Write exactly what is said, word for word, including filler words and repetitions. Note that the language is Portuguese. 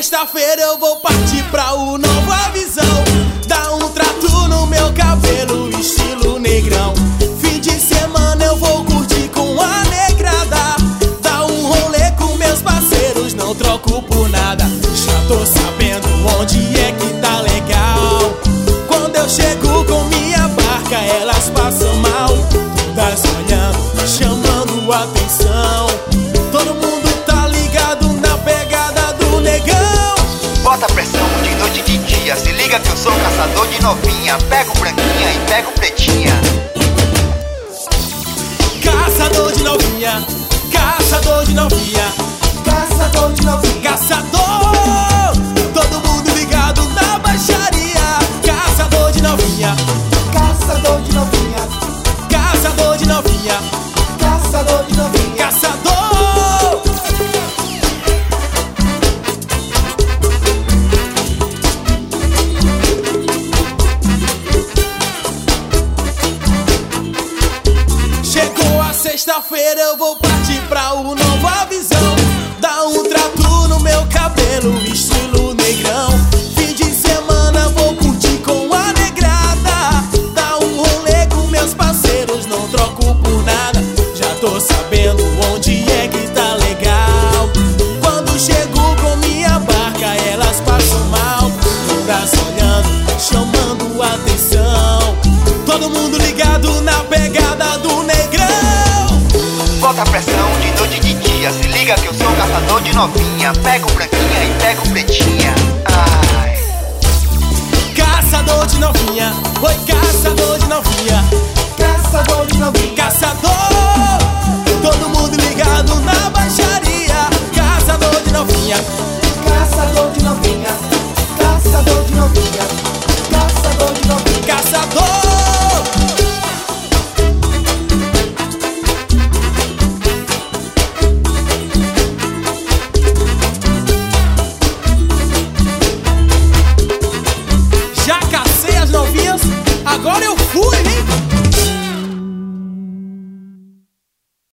sexta-feira eu vou partir pra o novo avisão. Dá um trato no meu cabelo, estilo negrão. Fim de semana eu vou curtir com a negrada. Dá um rolê com meus parceiros, não troco por nada. Já tô sabendo onde é que tá legal. Quando eu chego com minha barca, elas passam mal. Todas olhando, chamando atenção. Todo mundo tá ligado na pegada do negão. Bota pressão de noite e de dia. Se liga que eu sou caçador de novinha. Pego branquinha e pego pretinha. Caçador de novinha, caçador de novinha, Caçador de novinha, caçador. Todo mundo ligado na baixaria. Caçador de novinha, caçador de novinha, caçador de novinha, caçador de novinha. caçador. Chegou a sexta-feira, eu vou partir pra o novo avisão. Dá um trato no meu cabelo, estilo negrão. Fim de semana vou curtir com a negrada. Dá um rolê com meus parceiros, não troco por nada. Já tô sabendo onde é que tá legal. Quando chego com minha barca, elas passam mal. Todas olhando, chamando atenção. Todo mundo ligado na pegada do negrão. Bota pressão de noite e de dia. Se liga que eu sou caçador de novinha. Pego branquinha e pego pretinha. Ai. Caçador de novinha, oi caçador de novinha, Caçador de novinha, caçador. Todo mundo ligado na baixaria. Caçador de novinha, caçador de novinha, caçador de novinha, caçador de novinha. caçador.